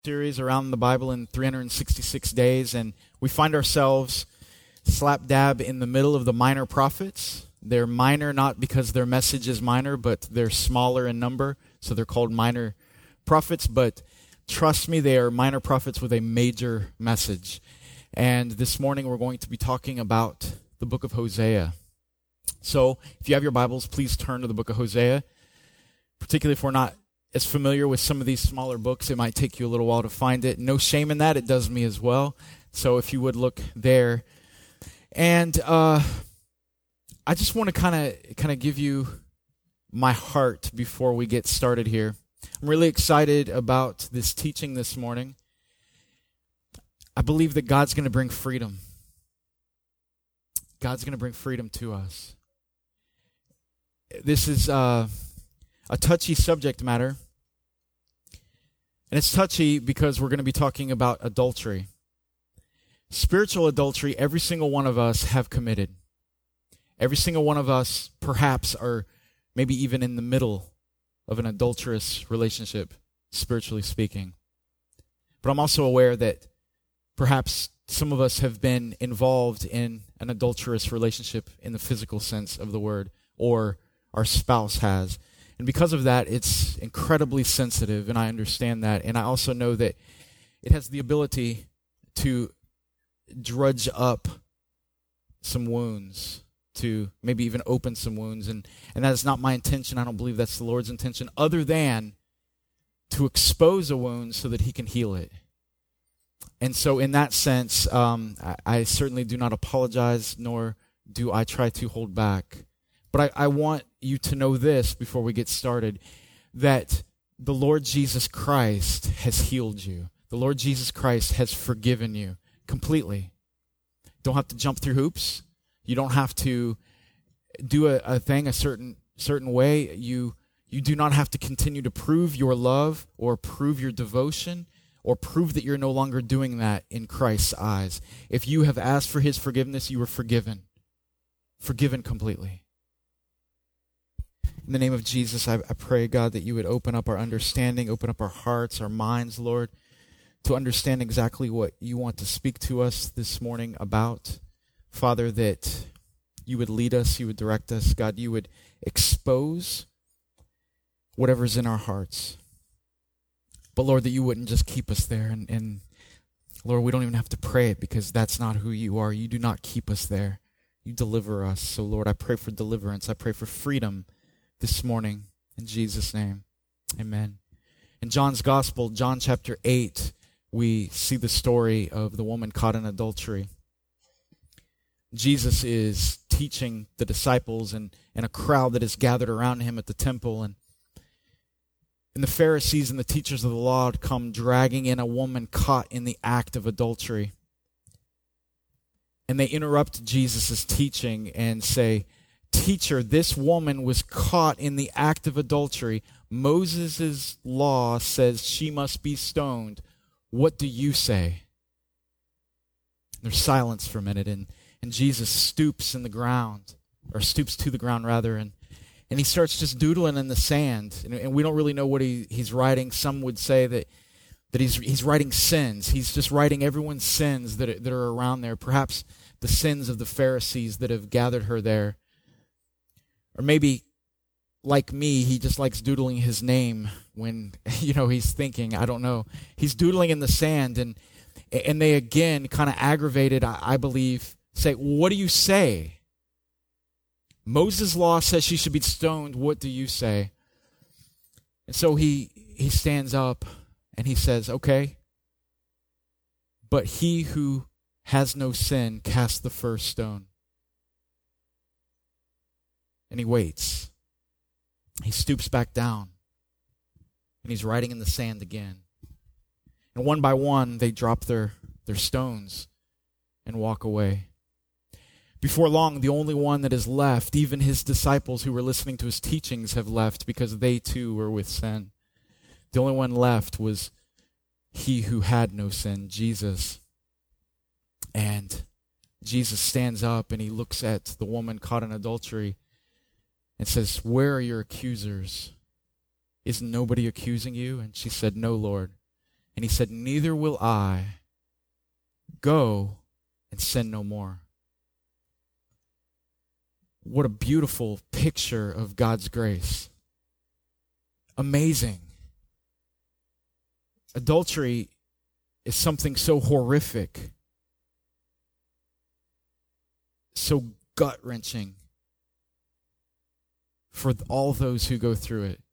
Series around the Bible in 366 days, and we find ourselves slap dab in the middle of the minor prophets. They're minor not because their message is minor, but they're smaller in number, so they're called minor prophets. But trust me, they are minor prophets with a major message. And this morning we're going to be talking about the book of Hosea. So if you have your Bibles, please turn to the book of Hosea, particularly if we're not as familiar with some of these smaller books. It might take you a little while to find it. No shame in that. It does me as well. So if you would look there. And I just want to kind of give you my heart before we get started here. I'm really excited about this teaching this morning. I believe that God's going to bring freedom. God's going to bring freedom to us. This is a touchy subject matter. And it's touchy because we're going to be talking about adultery. Spiritual adultery, every single one of us have committed. Every single one of us perhaps are maybe even in the middle of an adulterous relationship, spiritually speaking. But I'm also aware that perhaps some of us have been involved in an adulterous relationship in the physical sense of the word, or our spouse has. And because of that, it's incredibly sensitive, and I understand that. And I also know that it has the ability to drudge up some wounds, to maybe even open some wounds. And that is not my intention. I don't believe that's the Lord's intention, other than to expose a wound so that He can heal it. And so in that sense, I certainly do not apologize, nor do I try to hold back. But I want you to know this before we get started, that the Lord Jesus Christ has healed you. The Lord Jesus Christ has forgiven you completely. You don't have to jump through hoops. You don't have to do a thing a certain way. You do not have to continue to prove your love or prove your devotion or prove that you're no longer doing that in Christ's eyes. If you have asked for His forgiveness, you are forgiven. Forgiven completely. In the name of Jesus, I pray, God, that you would open up our understanding, open up our hearts, our minds, Lord, to understand exactly what you want to speak to us this morning about. Father, that you would lead us, you would direct us. God, you would expose whatever's in our hearts. But Lord, that you wouldn't just keep us there. And Lord, we don't even have to pray it, because that's not who you are. You do not keep us there. You deliver us. So Lord, I pray for deliverance. I pray for freedom this morning, in Jesus' name, amen. In John's Gospel, John chapter 8, we see the story of the woman caught in adultery. Jesus is teaching the disciples and a crowd that is gathered around him at the temple, and the Pharisees and the teachers of the law come dragging in a woman caught in the act of adultery. And they interrupt Jesus' teaching and say, "Teacher, this woman was caught in the act of adultery. Moses' law says she must be stoned. What do you say?" There's silence for a minute, and Jesus stoops to the ground, and he starts just doodling in the sand. And we don't really know what he's writing. Some would say that he's writing sins. He's just writing everyone's sins that are around there, perhaps the sins of the Pharisees that have gathered her there. Or maybe, like me, he just likes doodling his name when, he's thinking. I don't know. He's doodling in the sand, and they again, kind of aggravated, I believe, say, "What do you say? Moses' law says she should be stoned. What do you say?" And so he stands up and he says, "Okay, but he who has no sin cast the first stone." And he waits. He stoops back down. And he's writing in the sand again. And one by one, they drop their stones and walk away. Before long, the only one that is left, even his disciples who were listening to his teachings have left, because they too were with sin. The only one left was he who had no sin, Jesus. And Jesus stands up and he looks at the woman caught in adultery and says, "Where are your accusers? Is nobody accusing you?" And she said, "No, Lord." And And he said, neither will I. Go and sin no more. What a beautiful picture of God's grace. Amazing. Adultery is something so horrific, so gut-wrenching for all those who go through it.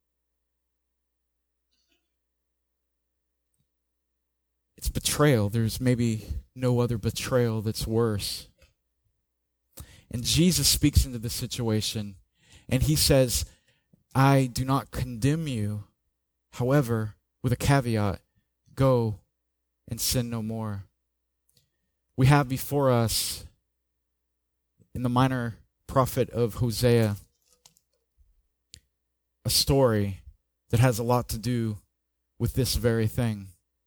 It's betrayal. There's maybe no other betrayal that's worse. And Jesus speaks into the situation, and he says, I do not condemn you. However, with a caveat, go and sin no more. We have before us, in the minor prophet of Hosea, a story that has a lot to do with this very thing.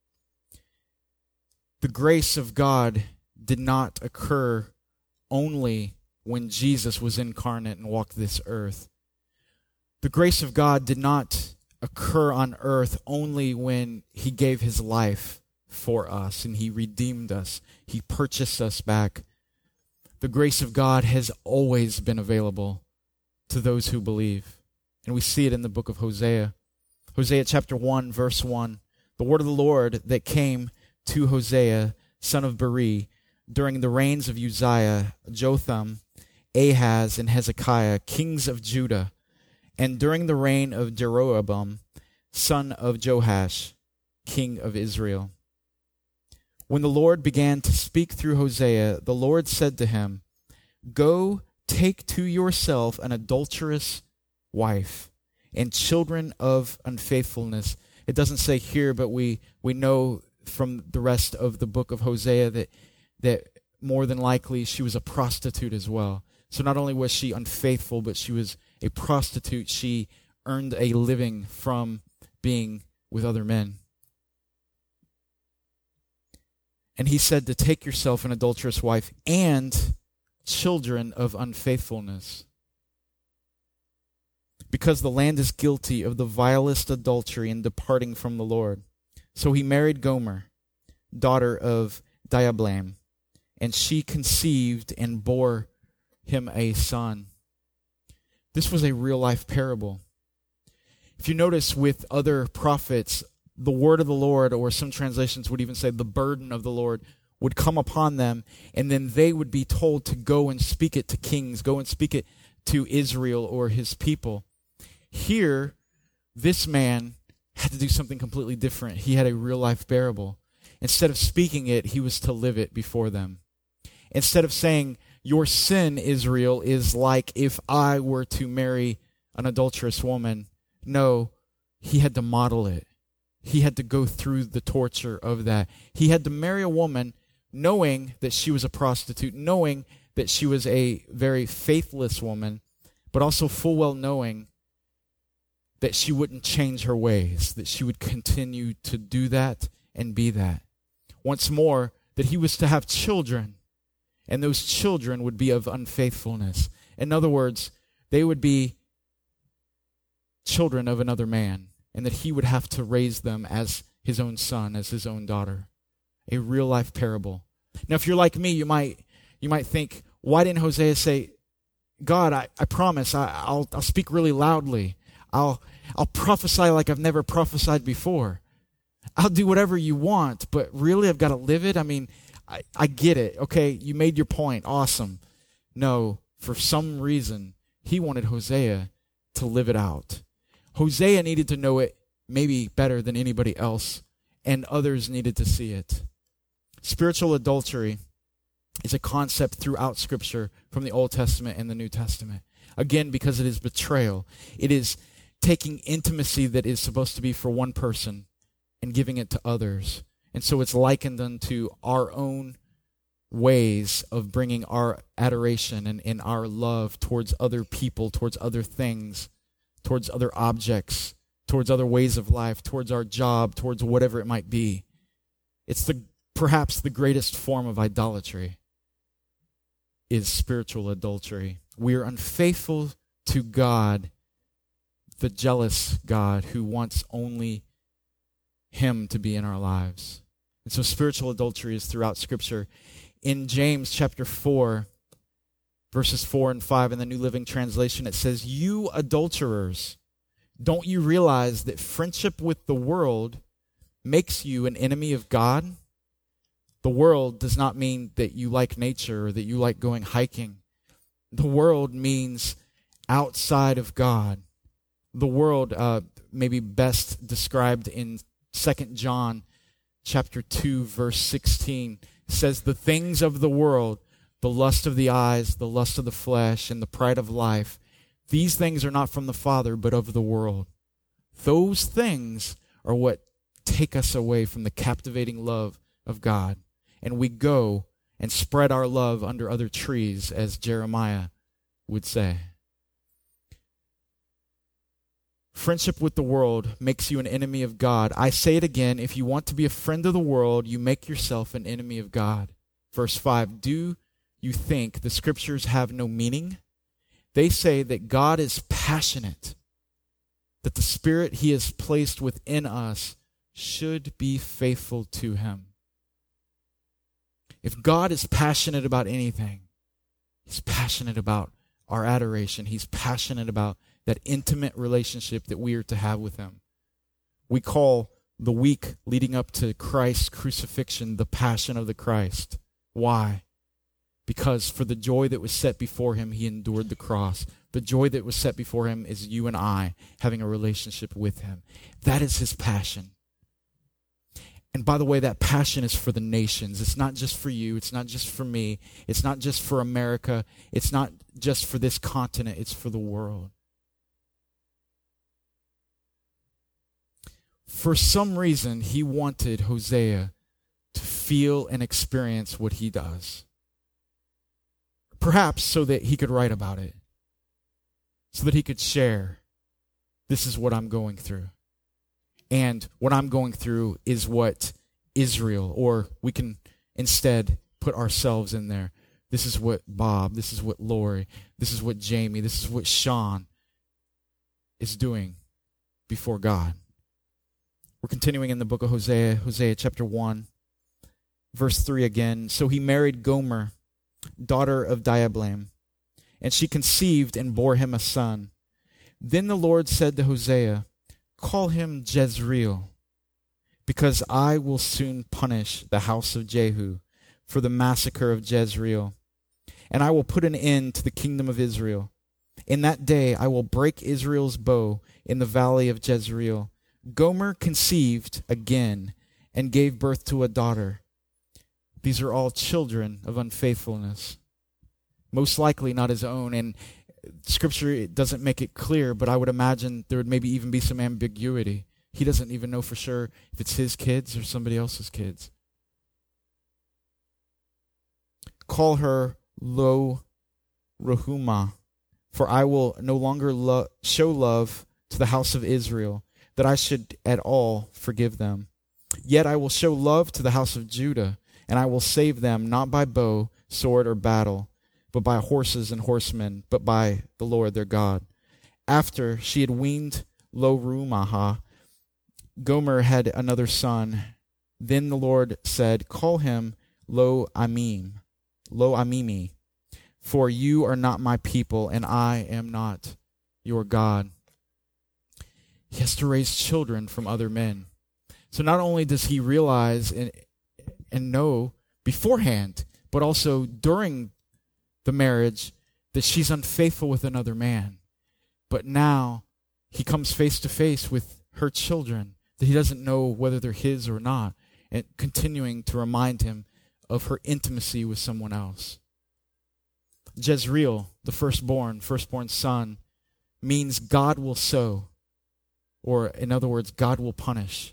The grace of God did not occur only when Jesus was incarnate and walked this earth. The grace of God did not occur on earth only when he gave his life for us and he redeemed us. He purchased us back. The grace of God has always been available to those who believe. And we see it in the book of Hosea. Hosea chapter 1, verse 1. The word of the Lord that came to Hosea, son of Beri, during the reigns of Uzziah, Jotham, Ahaz, and Hezekiah, kings of Judah, and during the reign of Jeroboam, son of Joash, king of Israel. When the Lord began to speak through Hosea, the Lord said to him, go take to yourself an adulterous wife and children of unfaithfulness. It doesn't say here, but we know from the rest of the book of Hosea that more than likely she was a prostitute as well. So not only was she unfaithful, but she was a prostitute. She earned a living from being with other men. And he said to take yourself an adulterous wife and children of unfaithfulness, because the land is guilty of the vilest adultery in departing from the Lord. So he married Gomer, daughter of Diablam, and she conceived and bore him a son. This was a real-life parable. If you notice with other prophets, the word of the Lord, or some translations would even say the burden of the Lord, would come upon them, and then they would be told to go and speak it to kings, go and speak it to Israel or his people. Here, this man had to do something completely different. He had a real-life parable. Instead of speaking it, he was to live it before them. Instead of saying, your sin, Israel, is like if I were to marry an adulterous woman. No, he had to model it. He had to go through the torture of that. He had to marry a woman knowing that she was a prostitute, knowing that she was a very faithless woman, but also full well knowing that she wouldn't change her ways, that she would continue to do that and be that. Once more, that he was to have children, and those children would be of unfaithfulness. In other words, they would be children of another man, and that he would have to raise them as his own son, as his own daughter. A real-life parable. Now, if you're like me, you might think, why didn't Hosea say, God, I promise, I'll speak really loudly. I'll prophesy like I've never prophesied before. I'll do whatever you want, but really I've got to live it? I mean, I get it. Okay, you made your point. Awesome. No, for some reason, he wanted Hosea to live it out. Hosea needed to know it maybe better than anybody else, and others needed to see it. Spiritual adultery is a concept throughout Scripture from the Old Testament and the New Testament. Again, because it is betrayal. It is taking intimacy that is supposed to be for one person and giving it to others. And so it's likened unto our own ways of bringing our adoration and our love towards other people, towards other things, towards other objects, towards other ways of life, towards our job, towards whatever it might be. It's perhaps the greatest form of idolatry is spiritual adultery. We are unfaithful to God, the jealous God who wants only him to be in our lives. And so spiritual adultery is throughout Scripture. In James chapter 4, verses 4 and 5 in the New Living Translation, it says, "You adulterers, don't you realize that friendship with the world makes you an enemy of God?" The world does not mean that you like nature or that you like going hiking. The world means outside of God. The world may be best described in 2 John chapter 2, verse 16. It says, "The things of the world, the lust of the eyes, the lust of the flesh, and the pride of life, these things are not from the Father, but of the world." Those things are what take us away from the captivating love of God. And we go and spread our love under other trees, as Jeremiah would say. Friendship with the world makes you an enemy of God. I say it again, if you want to be a friend of the world, you make yourself an enemy of God. Verse 5, "Do you think the Scriptures have no meaning? They say that God is passionate, that the Spirit He has placed within us should be faithful to Him." If God is passionate about anything, He's passionate about our adoration. He's passionate about that intimate relationship that we are to have with Him. We call the week leading up to Christ's crucifixion the Passion of the Christ. Why? Because for the joy that was set before Him, He endured the cross. The joy that was set before Him is you and I having a relationship with Him. That is His passion. And by the way, that passion is for the nations. It's not just for you. It's not just for me. It's not just for America. It's not just for this continent. It's for the world. For some reason, He wanted Hosea to feel and experience what he does. Perhaps so that he could write about it. So that he could share, this is what I'm going through. And what I'm going through is what Israel, or we can instead put ourselves in there. This is what Bob, this is what Lori, this is what Jamie, this is what Sean is doing before God. We're continuing in the book of Hosea, Hosea chapter 1, verse 3 again. "So he married Gomer, daughter of Diablam, and she conceived and bore him a son. Then the Lord said to Hosea, 'Call him Jezreel, because I will soon punish the house of Jehu for the massacre of Jezreel, and I will put an end to the kingdom of Israel. In that day I will break Israel's bow in the valley of Jezreel.' Gomer conceived again and gave birth to a daughter. These are all children of unfaithfulness, most likely not his own. And Scripture doesn't make it clear, but I would imagine there would maybe even be some ambiguity. He doesn't even know for sure if it's his kids or somebody else's kids. Call her Lo Ruhumah, for I will no longer show love to the house of Israel, that I should at all forgive them. Yet I will show love to the house of Judah, and I will save them not by bow, sword, or battle, but by horses and horsemen, but by the Lord their God." After she had weaned Lo Ruhumah, Gomer had another son. Then the Lord said, "Call him Lo Amimi, for you are not my people, and I am not your God." He has to raise children from other men. So not only does he realize and know beforehand, but also during the marriage that she's unfaithful with another man. But now he comes face to face with her children that he doesn't know whether they're his or not, and continuing to remind him of her intimacy with someone else. Jezreel, the firstborn son, means God will sow, or in other words, God will punish.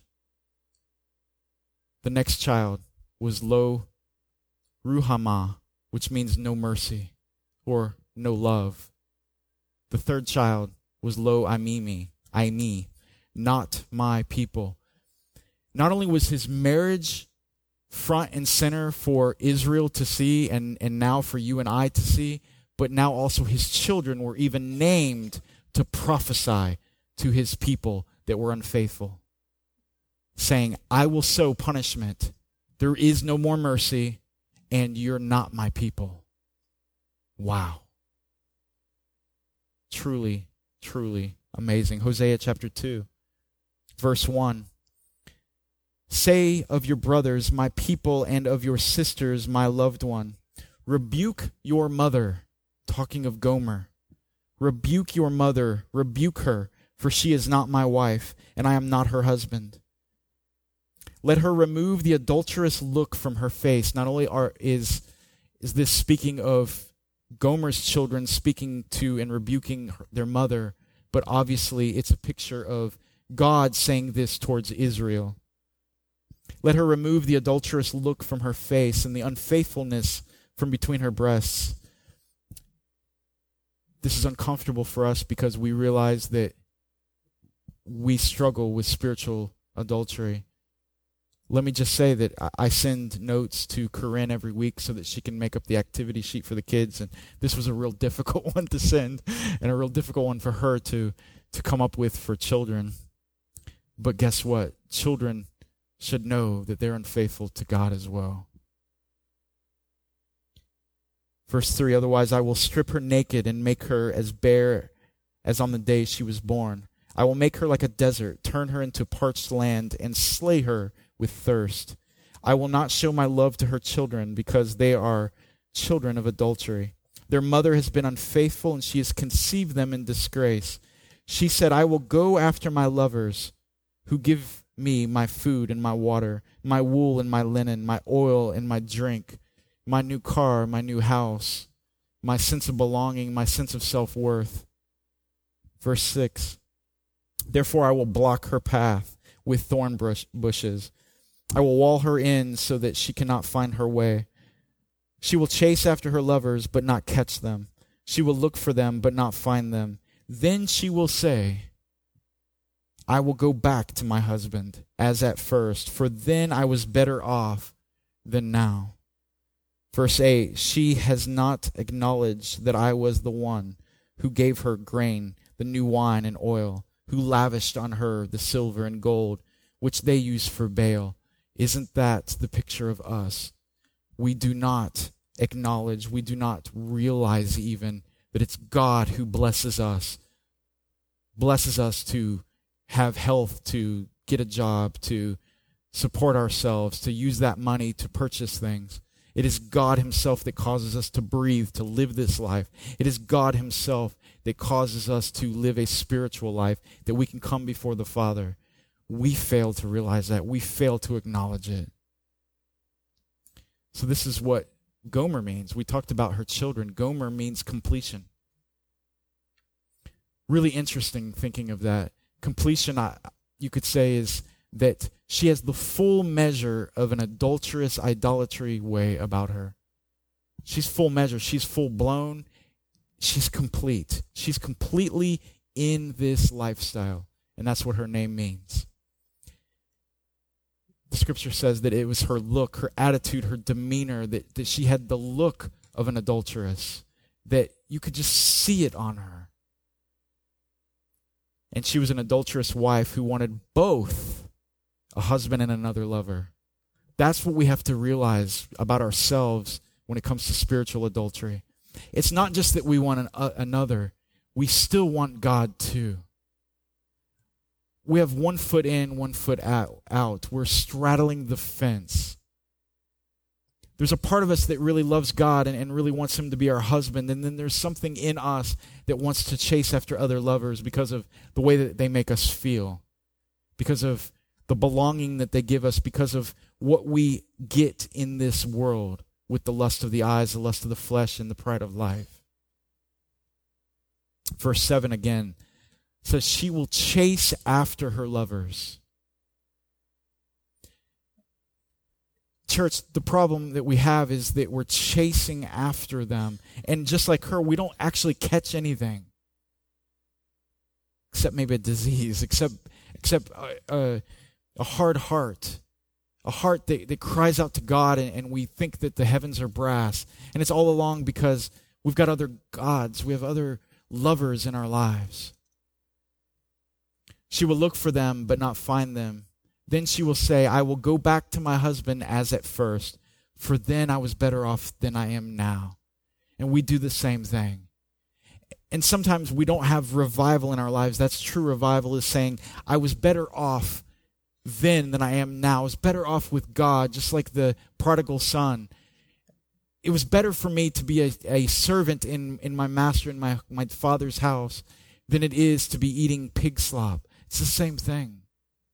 The next child was Lo Ruhamah, which means no mercy or no love. The third child was Lo Amimi, not my people. Not only was his marriage front and center for Israel to see and now for you and I to see, but now also his children were even named to prophesy to his people that were unfaithful. saying, I will sow punishment. There is no more mercy, and you're not my people. Wow. Truly, truly amazing. Hosea chapter 2, verse 1. Say of your brothers, my people, and of your sisters, my loved one. Rebuke your mother, talking of Gomer. Rebuke your mother, rebuke her, for she is not my wife, and I am not her husband. Let her remove the adulterous look from her face. Not only is this speaking of Gomer's children speaking to and rebuking their mother, but obviously it's a picture of God saying this towards Israel. Let her remove the adulterous look from her face and the unfaithfulness from between her breasts. This is uncomfortable for us because we realize that we struggle with spiritual adultery. Let me just say that I send notes to Corinne every week so that she can make up the activity sheet for the kids, and this was a real difficult one to send and a real difficult one for her to come up with for children. But guess what? Children should know that they're unfaithful to God as well. Verse 3, otherwise I will strip her naked and make her as bare as on the day she was born. I will make her like a desert, turn her into parched land, and slay her with thirst. I will not show my love to her children because they are children of adultery. Their mother has been unfaithful, and she has conceived them in disgrace. She said, I will go after my lovers who give me my food and my water, my wool and my linen, my oil and my drink, my new car, my new house, my sense of belonging, my sense of self-worth. Verse 6, therefore I will block her path with thorn bushes. I will wall her in so that she cannot find her way. She will chase after her lovers, but not catch them. She will look for them, but not find them. Then she will say, I will go back to my husband as at first, for then I was better off than now. Verse 8, she has not acknowledged that I was the one who gave her grain, the new wine and oil, who lavished on her the silver and gold, which they use for Baal. Isn't that the picture of us? We do not acknowledge, we do not realize even that it's God who blesses us to have health, to get a job, to support ourselves, to use that money to purchase things. It is God himself that causes us to breathe, to live this life. It is God himself that causes us to live a spiritual life, that we can come before the Father. We fail to realize that. We fail to acknowledge it. So this is what Gomer means. We talked about her children. Gomer means completion. Really interesting thinking of that. Completion, you could say, is that she has the full measure of an adulterous idolatry way about her. She's full measure. She's full blown. She's complete. She's completely in this lifestyle. And that's what her name means. The scripture says that it was her look, her attitude, her demeanor, that she had the look of an adulteress, that you could just see it on her. And she was an adulterous wife who wanted both a husband and another lover. That's what we have to realize about ourselves when it comes to spiritual adultery. It's not just that we want another. We still want God too. We have 1 foot in, 1 foot out. We're straddling the fence. There's a part of us that really loves God and really wants him to be our husband. And then there's something in us that wants to chase after other lovers because of the way that they make us feel, because of the belonging that they give us, because of what we get in this world with the lust of the eyes, the lust of the flesh, and the pride of life. Verse 7 again says, she will chase after her lovers. Church, the problem that we have is that we're chasing after them. And just like her, we don't actually catch anything. Except maybe a disease, except a hard heart. A heart that cries out to God, and we think that the heavens are brass. And it's all along because we've got other gods. We have other lovers in our lives. She will look for them but not find them. Then she will say, I will go back to my husband as at first, for then I was better off than I am now. And we do the same thing. And sometimes we don't have revival in our lives. That's true revival, is saying, I was better off then than I am now. I was better off with God, just like the prodigal son. It was better for me to be a servant in my master, in my father's house, than it is to be eating pig slop. It's the same thing.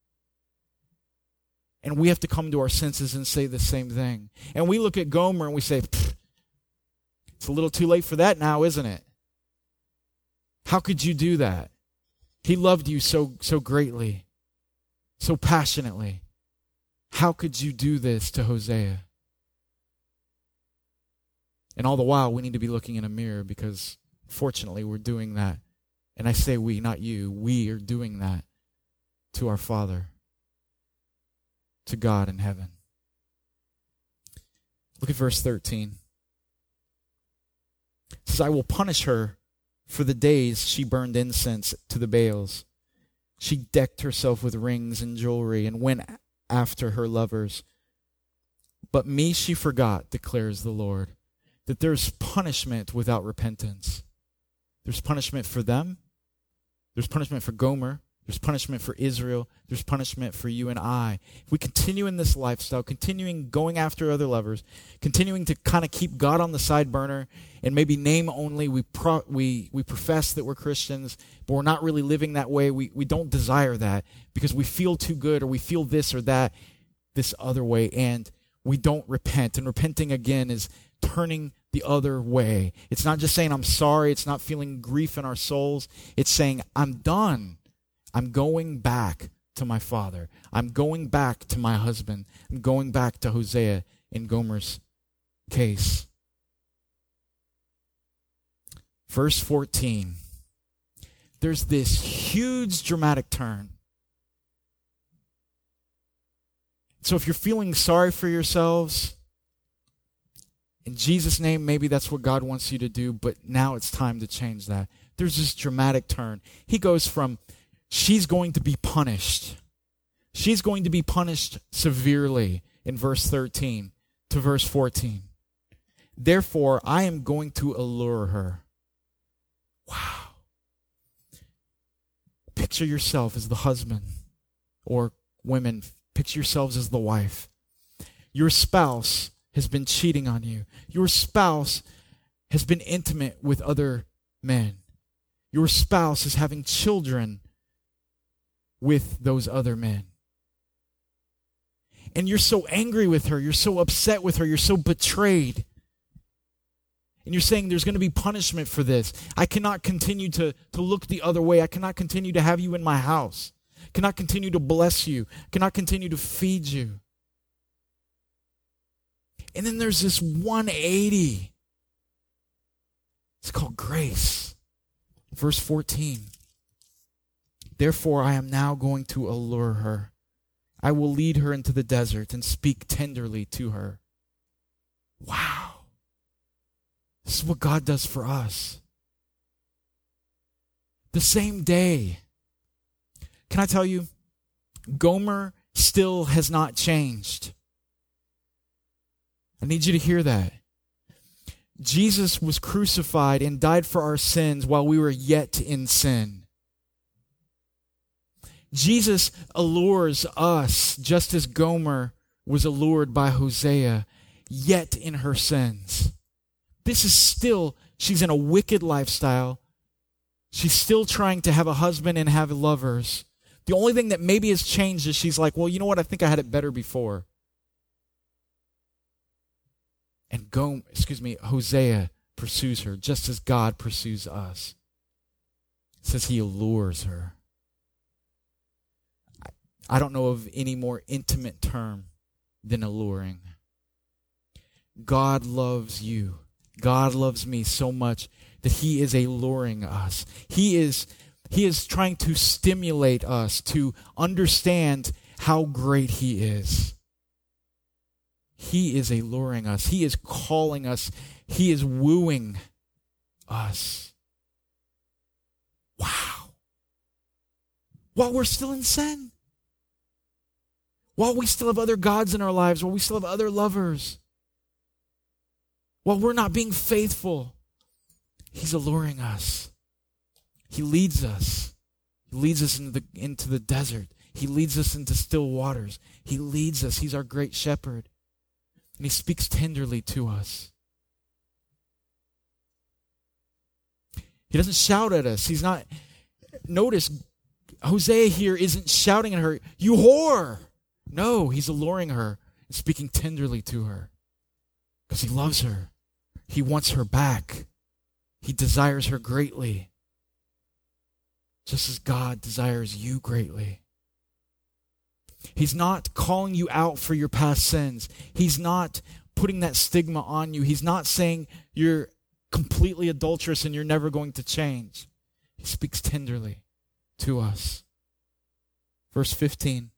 And we have to come to our senses and say the same thing. And we look at Gomer and we say, it's a little too late for that now, isn't it? How could you do that? He loved you so greatly, so passionately. How could you do this to Hosea? And all the while, we need to be looking in a mirror, because fortunately we're doing that. And I say we, not you. We are doing that to our Father, to God in heaven. Look at verse 13. It says, I will punish her for the days she burned incense to the Baals. She decked herself with rings and jewelry and went after her lovers. But me she forgot, declares the Lord, that there's punishment without repentance. There's punishment for them. There's punishment for Gomer. There's punishment for Israel. There's punishment for you and I. If we continue in this lifestyle, continuing going after other lovers, continuing to kind of keep God on the side burner and maybe name only, we profess that we're Christians, but we're not really living that way. We don't desire that because we feel too good, or we feel this or that, this other way, and we don't repent. And repenting, again, is turning the other way. It's not just saying I'm sorry. It's not feeling grief in our souls. It's saying I'm done. I'm going back to my father. I'm going back to my husband. I'm going back to Hosea in Gomer's case. Verse 14. There's this huge dramatic turn. So if you're feeling sorry for yourselves, in Jesus' name, maybe that's what God wants you to do, but now it's time to change that. There's this dramatic turn. He goes from, she's going to be punished. She's going to be punished severely in verse 13 to verse 14. Therefore, I am going to allure her. Wow. Picture yourself as the husband, or women, picture yourselves as the wife. Your spouse has been cheating on you. Your spouse has been intimate with other men. Your spouse is having children with those other men. And you're so angry with her, you're so upset with her, you're so betrayed. And you're saying there's going to be punishment for this. I cannot continue to look the other way. I cannot continue to have you in my house. I cannot continue to bless you. I cannot continue to feed you. And then there's this 180. It's called grace. Verse 14. Therefore, I am now going to allure her. I will lead her into the desert and speak tenderly to her. Wow. This is what God does for us. The same day. Can I tell you, Gomer still has not changed. I need you to hear that. Jesus was crucified and died for our sins while we were yet in sin. Jesus allures us just as Gomer was allured by Hosea, yet in her sins. This is still, she's in a wicked lifestyle. She's still trying to have a husband and have lovers. The only thing that maybe has changed is she's like, well, you know what? I think I had it better before. And Hosea pursues her just as God pursues us. It says he allures her. I don't know of any more intimate term than alluring. God loves you. God loves me so much that he is alluring us. He is trying to stimulate us to understand how great he is. He is alluring us. He is calling us. He is wooing us. Wow. While we're still in sin. While we still have other gods in our lives, while we still have other lovers, while we're not being faithful, he's alluring us. He leads us. He leads us into the desert. He leads us into still waters. He leads us. He's our great shepherd. And he speaks tenderly to us. He doesn't shout at us. He's not... Notice, Hosea here isn't shouting at her, "You whore!" No, he's alluring her and speaking tenderly to her. Because he loves her. He wants her back. He desires her greatly. Just as God desires you greatly. He's not calling you out for your past sins. He's not putting that stigma on you. He's not saying you're completely adulterous and you're never going to change. He speaks tenderly to us. Verse 15.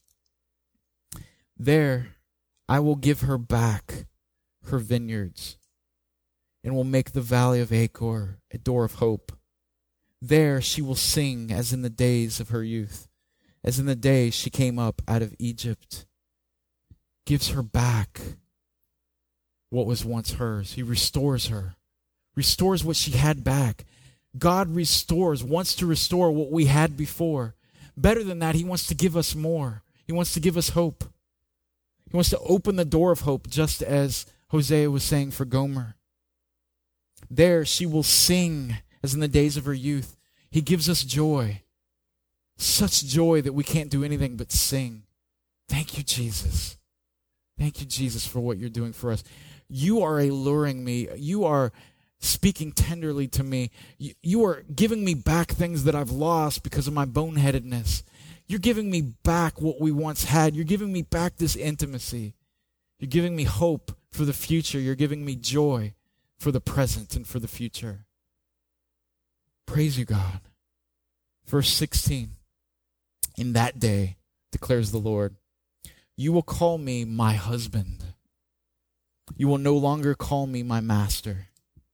There I will give her back her vineyards, and will make the valley of Achor a door of hope. There she will sing as in the days of her youth, as in the day she came up out of Egypt. Gives her back what was once hers. He restores her. Restores what she had back. God restores, wants to restore what we had before. Better than that, he wants to give us more. He wants to give us hope. He wants to open the door of hope, just as Hosea was saying for Gomer. There she will sing as in the days of her youth. He gives us joy. Such joy that we can't do anything but sing. Thank you, Jesus. Thank you, Jesus, for what you're doing for us. You are alluring me. You are speaking tenderly to me. You are giving me back things that I've lost because of my boneheadedness. You're giving me back what we once had. You're giving me back this intimacy. You're giving me hope for the future. You're giving me joy for the present and for the future. Praise you, God. Verse 16. In that day, declares the Lord, you will call me my husband. You will no longer call me my master.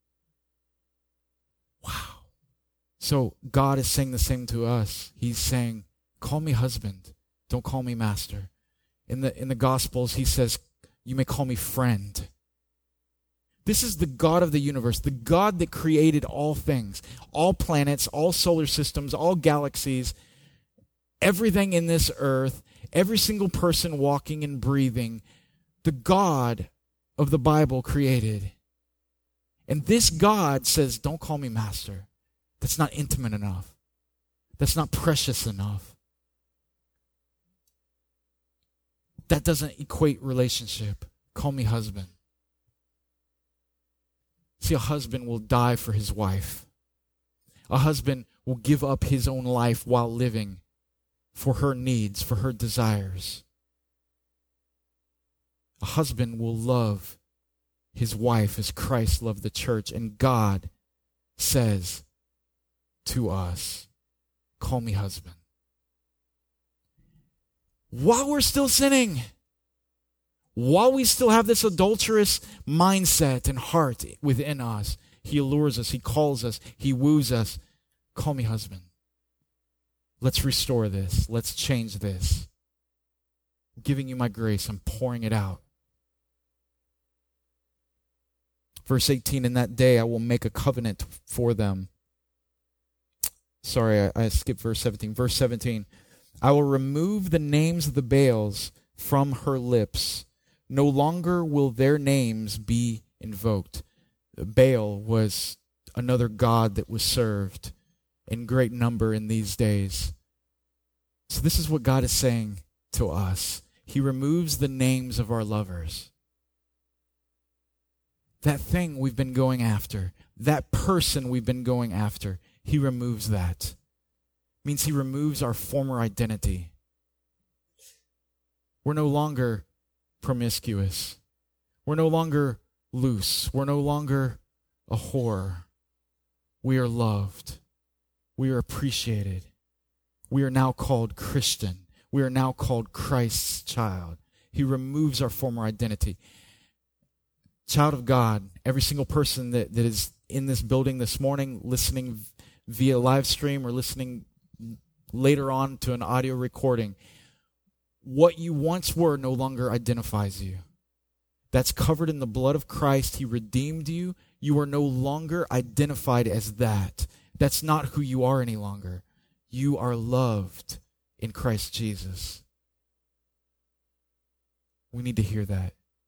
Wow. So God is saying the same to us. He's saying, call me husband. Don't call me master. In the Gospels, he says, you may call me friend. This is the God of the universe, the God that created all things, all planets, all solar systems, all galaxies, everything in this earth, every single person walking and breathing. The God of the Bible created. And this God says, don't call me master. That's not intimate enough. That's not precious enough. That doesn't equate relationship. Call me husband. See, a husband will die for his wife. A husband will give up his own life while living for her needs, for her desires. A husband will love his wife as Christ loved the church. And God says to us, call me husband. While we're still sinning, while we still have this adulterous mindset and heart within us, he allures us, he calls us, he woos us. Call me husband. Let's restore this. Let's change this. I'm giving you my grace. I'm pouring it out. Verse 18, in that day I will make a covenant for them. Sorry, I skipped verse 17. Verse 17, I will remove the names of the Baals from her lips. No longer will their names be invoked. Baal was another god that was served in great number in these days. So this is what God is saying to us. He removes the names of our lovers. That thing we've been going after, that person we've been going after, he removes that. It means he removes our former identity. We're no longer promiscuous. We're no longer loose. We're no longer a whore. We are loved. We are appreciated. We are now called Christian. We are now called Christ's child. He removes our former identity. Child of God, every single person that is in this building this morning, listening via live stream or listening later on to an audio recording, What you once were no longer identifies you. That's covered in the blood of Christ. He redeemed you. You are no longer identified as that. That's not who you are any longer. You are loved in Christ Jesus. We need to hear that.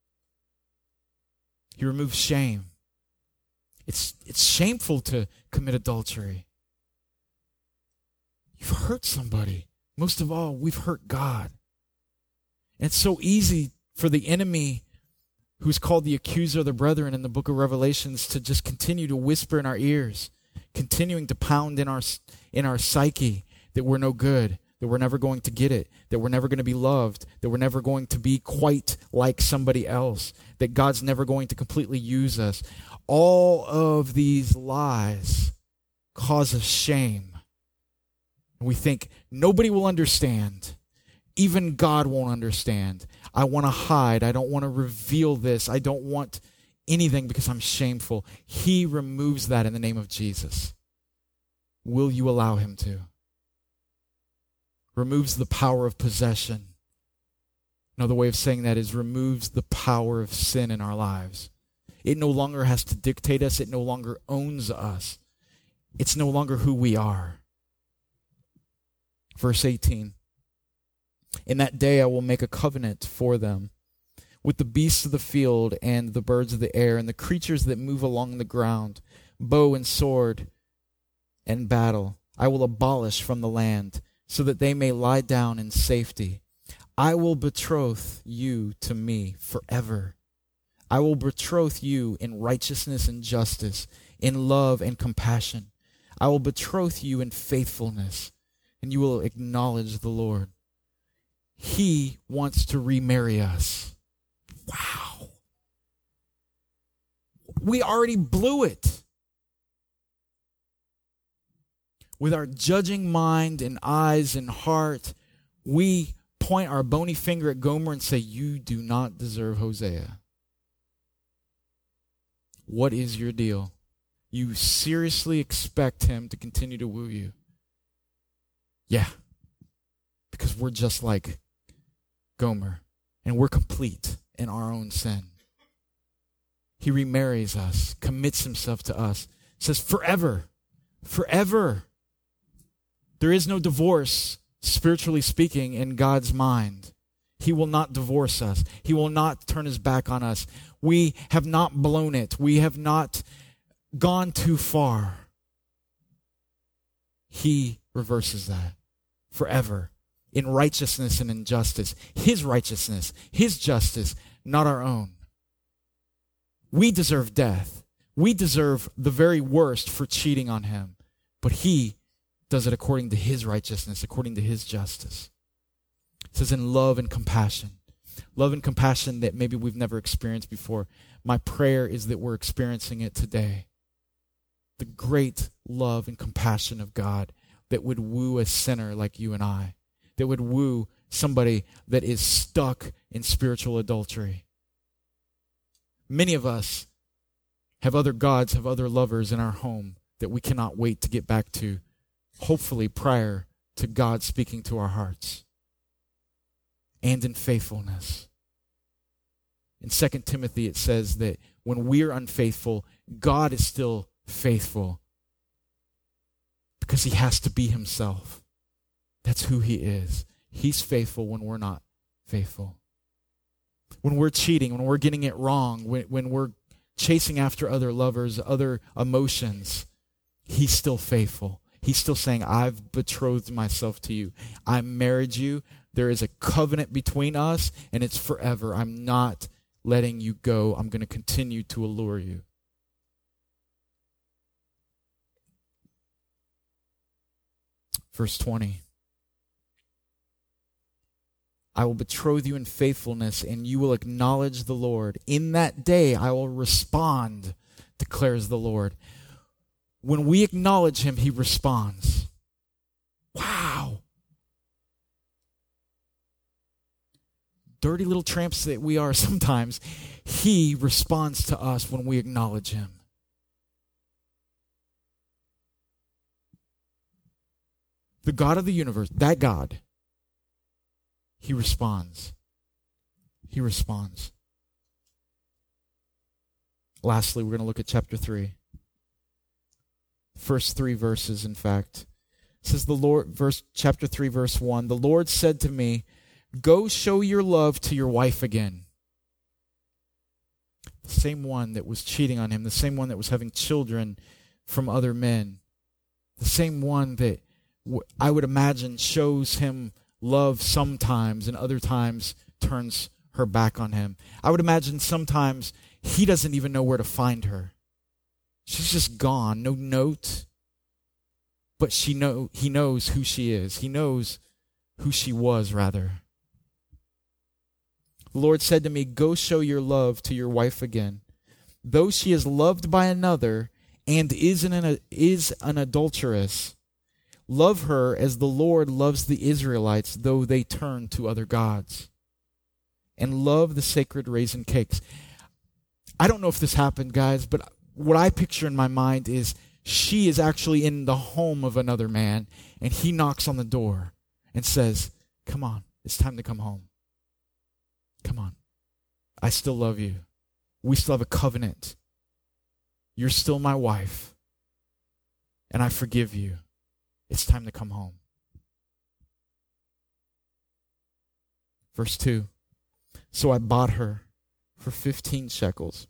He removes shame. It's shameful to commit adultery. You've hurt somebody. Most of all, we've hurt God. And it's so easy for the enemy, who's called the accuser of the brethren in the book of Revelations, to just continue to whisper in our ears, continuing to pound in our psyche that we're no good, that we're never going to get it, that we're never going to be loved, that we're never going to be quite like somebody else, that God's never going to completely use us. All of these lies cause us shame. And we think, nobody will understand. Even God won't understand. I want to hide. I don't want to reveal this. I don't want anything because I'm shameful. He removes that in the name of Jesus. Will you allow him to? Removes the power of possession. Another way of saying that is removes the power of sin in our lives. It no longer has to dictate us. It no longer owns us. It's no longer who we are. Verse 18. In that day I will make a covenant for them with the beasts of the field and the birds of the air and the creatures that move along the ground, bow and sword and battle. I will abolish from the land, so that they may lie down in safety. I will betroth you to me forever. I will betroth you in righteousness and justice, in love and compassion. I will betroth you in faithfulness, and you will acknowledge the Lord. He wants to remarry us. Wow. We already blew it. With our judging mind and eyes and heart, we point our bony finger at Gomer and say, you do not deserve Hosea. What is your deal? You seriously expect him to continue to woo you? Yeah. Because we're just like Gomer, and we're complete in our own sin. He remarries us, commits himself to us, says forever, forever. There is no divorce, spiritually speaking, in God's mind. He will not divorce us. He will not turn his back on us. We have not blown it. We have not gone too far. He reverses that forever in righteousness and in justice. His righteousness, his justice, not our own. We deserve death. We deserve the very worst for cheating on him. But he does it according to his righteousness, according to his justice. It says in love and compassion. Love and compassion that maybe we've never experienced before. My prayer is that we're experiencing it today. The great love and compassion of God that would woo a sinner like you and I. That would woo somebody that is stuck in spiritual adultery. Many of us have other gods, have other lovers in our home that we cannot wait to get back to, hopefully prior to God speaking to our hearts. And in faithfulness. In 2 Timothy it says that when we're unfaithful, God is still faithful because he has to be himself. That's who he is. He's faithful when we're not faithful. When we're cheating, when we're getting it wrong, when we're chasing after other lovers, other emotions, he's still faithful. He's still saying, I've betrothed myself to you. I married you. There is a covenant between us, and it's forever. I'm not letting you go. I'm going to continue to allure you. Verse 20. I will betroth you in faithfulness, and you will acknowledge the Lord. In that day I will respond, declares the Lord. When we acknowledge him, he responds. Wow. Dirty little tramps that we are sometimes, he responds to us when we acknowledge him. The God of the universe, that God, He responds. He responds. Lastly, we're going to look at chapter 3. First 3 verses, in fact. It says chapter 3, verse 1, "The Lord said to me, go show your love to your wife again." The same one that was cheating on him, the same one that was having children from other men, the same one that I would imagine shows him love sometimes and other times turns her back on him. I would imagine sometimes he doesn't even know where to find her. She's just gone, no note. But he knows who she is. He knows who she was, rather. The Lord said to me, go show your love to your wife again. Though she is loved by another and is an adulteress, love her as the Lord loves the Israelites, though they turn to other gods. And love the sacred raisin cakes. I don't know if this happened, guys, but what I picture in my mind is she is actually in the home of another man, and he knocks on the door and says, come on, it's time to come home. Come on. I still love you. We still have a covenant. You're still my wife, and I forgive you. It's time to come home. Verse 2. So I bought her for 15 shekels.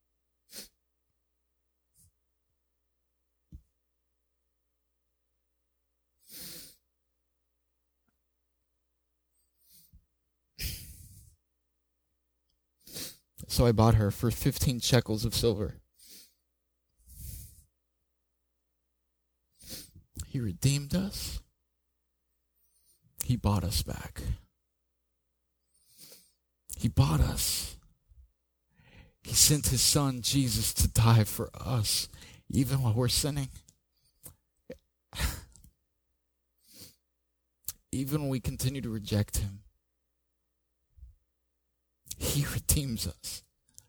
So I bought her for 15 shekels of silver. He redeemed us. He bought us back. He bought us. He sent his son, Jesus, to die for us, even while we're sinning. Even when we continue to reject him. He redeems us.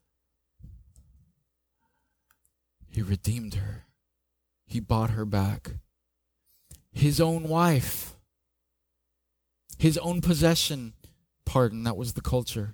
He redeemed her. He bought her back. His own wife. His own possession. Pardon, that was the culture.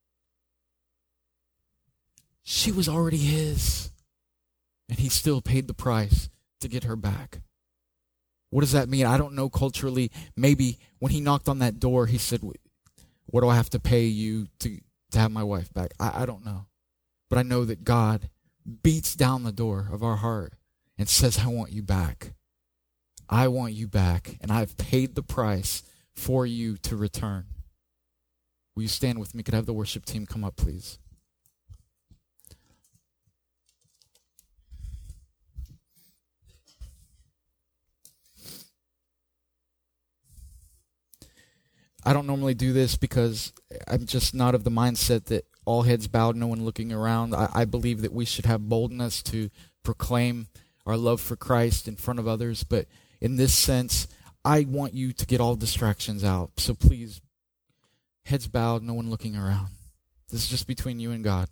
She was already his. And he still paid the price to get her back. What does that mean? I don't know culturally. Maybe when he knocked on that door, he said, what do I have to pay you to have my wife back? I don't know. But I know that God beats down the door of our heart and says, I want you back. I want you back, and I've paid the price for you to return. Will you stand with me? Could I have the worship team come up, please? I don't normally do this because I'm just not of the mindset that all heads bowed, no one looking around. I believe that we should have boldness to proclaim our love for Christ in front of others. But in this sense, I want you to get all distractions out. So please, heads bowed, no one looking around. This is just between you and God.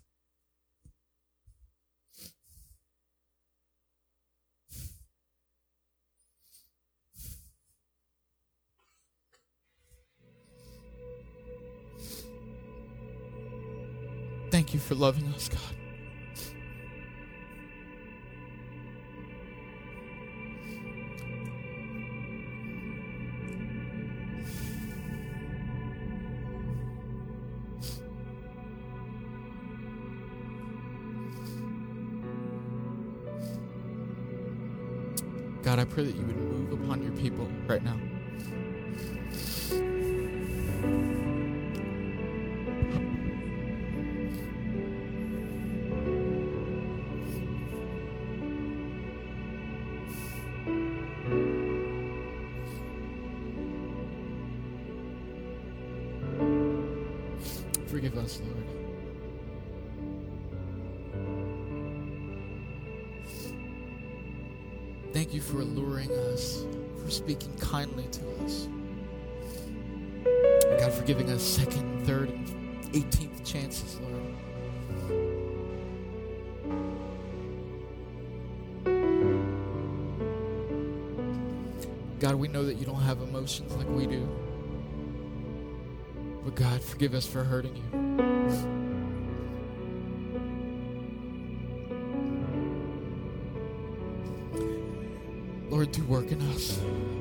Thank you for loving us, God. God, I pray that you would move upon your people right now. Forgive us, Lord. Thank you for alluring us, for speaking kindly to us. And God, for giving us second, third, and 18th chances, Lord. God, we know that you don't have emotions like we do. But God, forgive us for hurting you. Lord, do work in us.